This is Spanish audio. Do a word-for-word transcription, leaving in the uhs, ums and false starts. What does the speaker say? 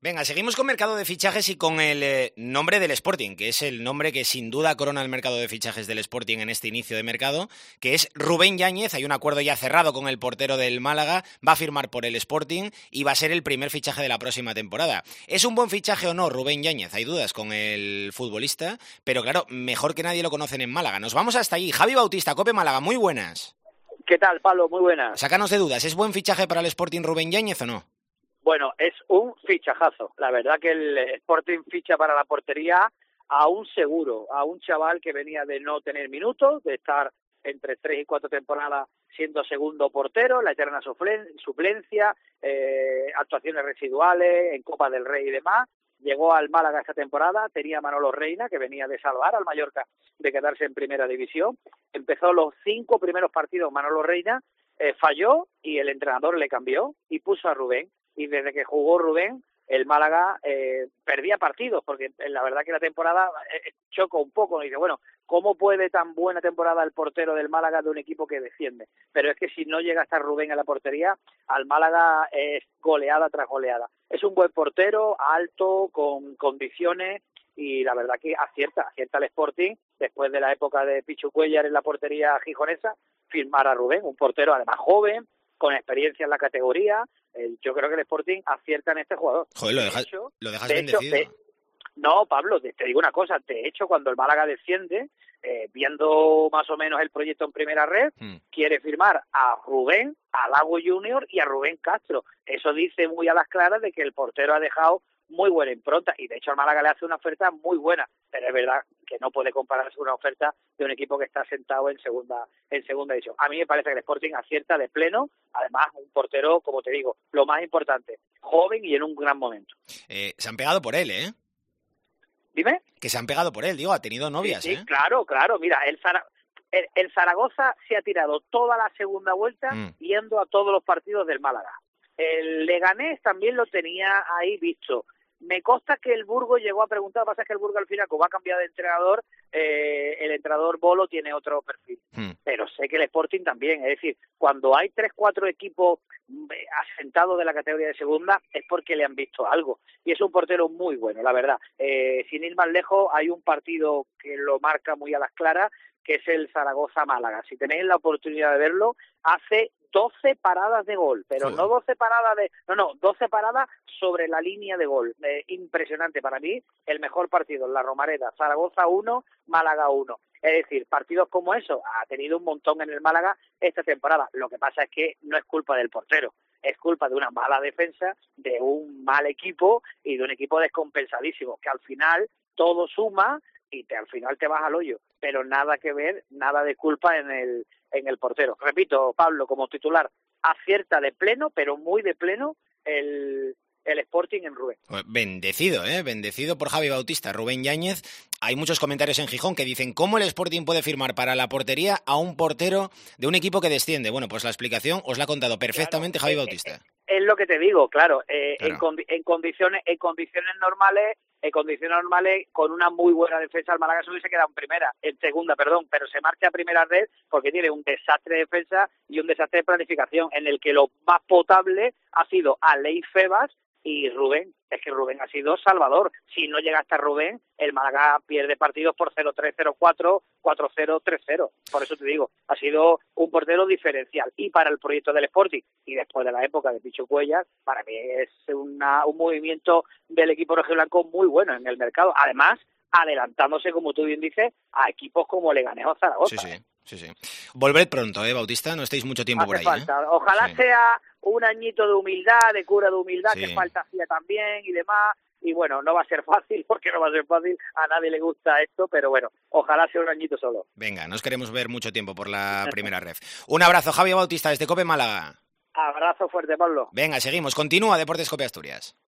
Venga, seguimos con mercado de fichajes y con el eh, nombre del Sporting, que es el nombre que sin duda corona el mercado de fichajes del Sporting en este inicio de mercado, que es Rubén Yáñez. Hay un acuerdo ya cerrado con el portero del Málaga, va a firmar por el Sporting y va a ser el primer fichaje de la próxima temporada. ¿Es un buen fichaje o no Rubén Yáñez? Hay dudas con el futbolista, pero claro, mejor que nadie lo conocen en Málaga. Nos vamos hasta allí. Javi Bautista, COPE Málaga, muy buenas. ¿Qué tal, Pablo? Muy buenas. Sácanos de dudas, ¿es buen fichaje para el Sporting Rubén Yáñez o no? Bueno, es un fichajazo. La verdad que el Sporting ficha para la portería a un seguro, a un chaval que venía de no tener minutos, de estar entre tres y cuatro temporadas siendo segundo portero, la eterna suplencia, eh, actuaciones residuales en Copa del Rey y demás. Llegó al Málaga esta temporada, tenía a Manolo Reina, que venía de salvar al Mallorca de quedarse en primera división. Empezó los cinco primeros partidos Manolo Reina, eh, falló y el entrenador le cambió y puso a Rubén. Y desde que jugó Rubén, el Málaga eh, perdía partidos, porque la verdad que la temporada eh, choca un poco, y dice, bueno, ¿cómo puede tan buena temporada el portero del Málaga de un equipo que desciende? Pero es que si no llega a estar Rubén a la portería, al Málaga es goleada tras goleada. Es un buen portero, alto, con condiciones, y la verdad que acierta, acierta el Sporting, después de la época de Pichu Cuéllar en la portería gijonesa, firmar a Rubén, un portero además joven, con experiencia en la categoría. Eh, yo creo que el Sporting acierta en este jugador. Joder, lo, de deja, hecho, lo dejas de bendecido. Hecho, de, no, Pablo, te, te digo una cosa. De hecho, cuando el Málaga desciende, eh, viendo más o menos el proyecto en primera red, hmm. quiere firmar a Rubén, a Lago Junior y a Rubén Castro. Eso dice muy a las claras de que el portero ha dejado muy buena impronta, y de hecho al Málaga le hace una oferta muy buena, pero es verdad que no puede compararse una oferta de un equipo que está sentado en segunda en segunda división. A mí me parece que el Sporting acierta de pleno, además un portero, como te digo, lo más importante, joven y en un gran momento. Eh, se han pegado por él, ¿eh? ¿Dime? Que se han pegado por él, digo, ha tenido novias, sí, sí, ¿eh? Claro, claro, mira, el Zara... El, el Zaragoza se ha tirado toda la segunda vuelta mm. yendo a todos los partidos del Málaga. El Leganés también lo tenía ahí visto. Me consta que el Burgos llegó a preguntar, pasa que el Burgos al final, como ha cambiado de entrenador, eh, el entrenador Bolo tiene otro perfil. Hmm. Pero sé que el Sporting también, es decir, cuando hay tres, cuatro equipos asentados de la categoría de segunda, es porque le han visto algo. Y es un portero muy bueno, la verdad. Eh, sin ir más lejos, hay un partido que lo marca muy a las claras, que es el Zaragoza-Málaga. Si tenéis la oportunidad de verlo, hace doce paradas de gol, pero sí. no doce paradas de... No, no, doce paradas sobre la línea de gol. Eh, impresionante para mí, el mejor partido en la Romareda. Zaragoza uno, Málaga uno. Es decir, partidos como eso ha tenido un montón en el Málaga esta temporada. Lo que pasa es que no es culpa del portero, es culpa de una mala defensa, de un mal equipo y de un equipo descompensadísimo, que al final todo suma y te, al final te vas al hoyo, pero nada que ver, nada de culpa en el en el portero. Repito, Pablo, como titular, acierta de pleno, pero muy de pleno, el, el Sporting en Rubén. Bendecido, ¿eh? Bendecido por Javi Bautista, Rubén Yáñez. Hay muchos comentarios en Gijón que dicen ¿cómo el Sporting puede firmar para la portería a un portero de un equipo que desciende? Bueno, pues la explicación os la ha contado perfectamente claro, Javi es, Bautista. Es, es lo que te digo, claro, eh, claro. En, condi- en condiciones en condiciones normales en condiciones normales, con una muy buena defensa, el Málaga se hubiese quedado en primera, en segunda, perdón, pero se marcha a primera red porque tiene un desastre de defensa y un desastre de planificación, en el que lo más potable ha sido Aleix Febas y Rubén. Es que Rubén ha sido salvador. Si no llega hasta Rubén, el Málaga pierde partidos por cero tres, cero cuatro, cuatro cero, tres cero. Por eso te digo, ha sido un portero diferencial. Y para el proyecto del Sporting, y después de la época de Pichu Cuéllar, para mí es una, un movimiento del equipo rojiblanco muy bueno en el mercado. Además, adelantándose, como tú bien dices, a equipos como Leganés o Zaragoza. Sí, sí. Sí, sí. Volved pronto, ¿eh, Bautista? No estéis mucho tiempo Hace por ahí. Falta. ¿eh? Ojalá sí. sea un añito de humildad, de cura de humildad, sí. que falta hacía también y demás. Y bueno, no va a ser fácil, porque no va a ser fácil, a nadie le gusta esto, pero bueno, ojalá sea un añito solo. Venga, nos queremos ver mucho tiempo por la primera ref. Un abrazo, Javi Bautista, desde COPE Málaga. Abrazo fuerte, Pablo. Venga, seguimos. Continúa Deportes COPE Asturias.